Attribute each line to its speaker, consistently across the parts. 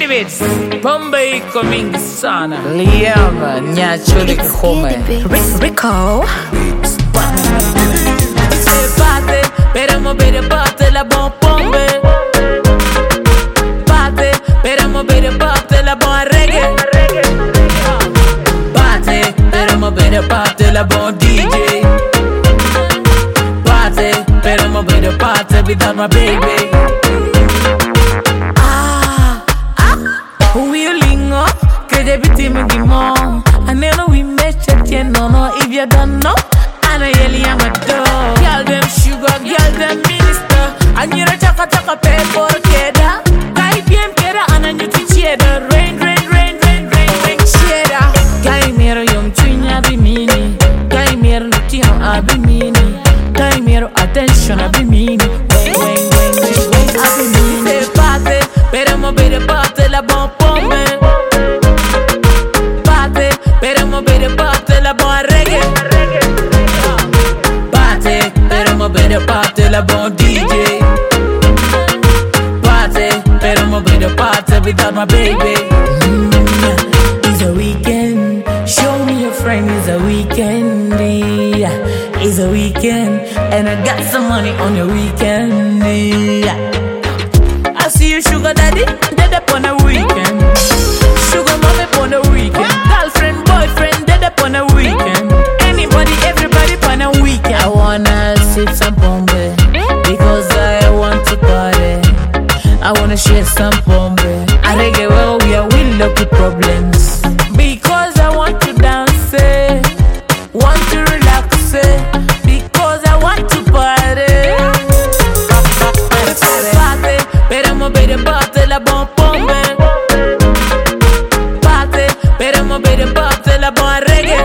Speaker 1: Davids, Bombay coming sana.
Speaker 2: Liam, nyachole kome.
Speaker 3: Rico.
Speaker 1: Se bate, peramo bere bate la bon pombe. Bate, peramo bere bate la bon reggae. Bate, peramo bere bate la bon DJ. Bate, peramo bere bate without my baby. I never we met yet, no, if you don't know, I know you am a dog. Girl, them sugar, girl, them minister. And you're a chaka pay for keda. Kai PM keda, and you teach cheddar. Rain, cheddar. Kai mero yom chunya be mini. Kai mero nutiam abi mini. Kai mero attention abi mini. Wang, abi mini. Se pate, pero mo bere pate la bon pomme. Peramo bere parte la bon reggae. Bate, peramo bere parte la bon DJ. Bate, peramo bere parte without my baby. It's a weekend, show me your friend. It's a weekend, yeah. It's a weekend, and I got some money on your weekend, yeah. I see you sugar daddy, dead up on a weekend. Sugar mommy on a weekend. Girlfriend, boyfriend, dead up on a weekend. Anybody, everybody on a weekend. I wanna sip some pombe because I want to party. I wanna share some pombe. I reggae well, we are with lucky problems. Because I want to dance, want to relax, because I want to party. Party, peramo bere bate la bon pombe. Peramo bere parte la bon reggae.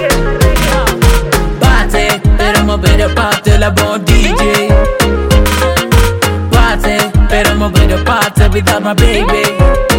Speaker 1: Bate, peramo bere parte la bon DJ. Bate, peramo bere parte without my baby.